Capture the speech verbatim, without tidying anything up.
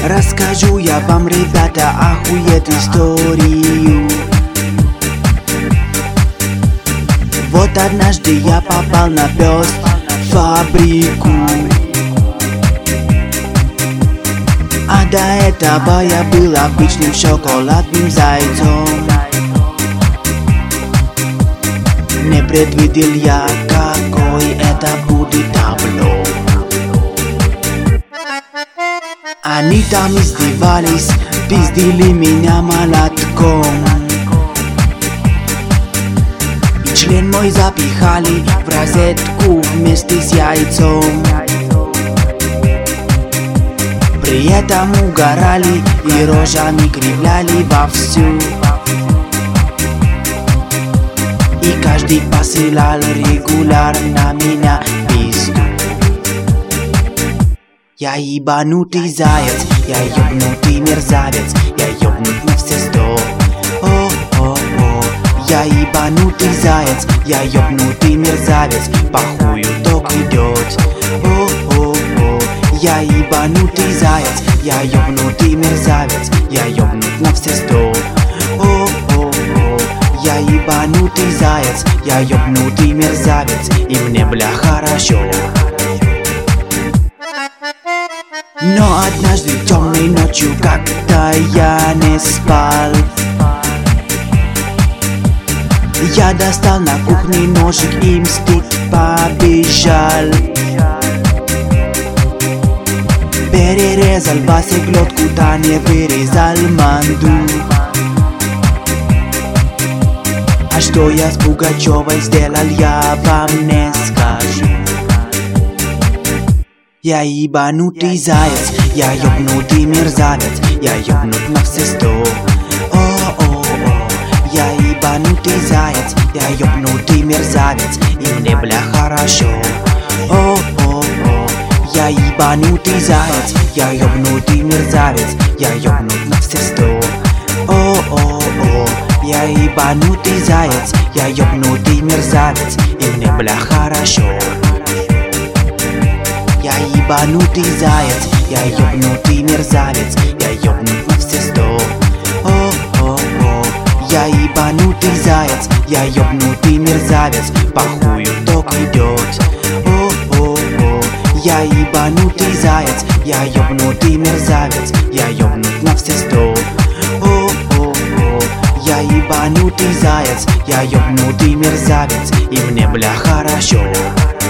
Расскажу я вам, ребята, охуеть историю. Вот однажды я попал на пёс фабрику, а до этого я был обычным шоколадным зайцом. Не предвидел я, какой это будет облом. Они там издевались, пиздили меня молотком, и член мой запихали в розетку вместе с яйцом. При этом угорали и рожами кривляли вовсю, и каждый посылал регулярно меня пизду. Я ебанутый заяц, я ёбнутый мерзавец, я ёбнут на все сто. О-о-о, я ебанутый заяц, я ёбнутый мерзавец, похую ток идёт. О-о-о, я ебанутый заяц, я ёбнутый мерзавец, я ёбнут на все сто. О-о-о, я ебанутый заяц, я ёбнутый мерзавец, и мне, бля, хорошо. Но однажды темной ночью, когда я не спал, я достал на кухне ножик и мстить побежал. Перерезал Васе глотку, да не вырезал манду. А что я с Пугачевой сделал, я вам не скажу. Я ебанутый заяц, я ёбнутый мерзавец, я ёбнут на все сто. О-о-о, я ебанутый заяц, я ёбнутый мерзавец, и мне, бля, хорошо. О-о-о, я ебанутый заяц, я ёбнутый мерзавец, я ёбнут на все сто. О-о-о, я ебанутый заяц, я ёбнутый мерзавец, и мне, бля, хорошо. Я ебанутый заяц, я ёбнутый мерзавец, я ёбнут на все сто. О-о-о, я ебанутый заяц, я ёбнутый мерзавец, похую ток идёт. О-о-о, я ебанутый заяц, я ёбнутый мерзавец, я ёбнут на все сто. О-о-о, я ебанутый заяц, я ёбнутый мерзавец, и мне, бля, хорошо.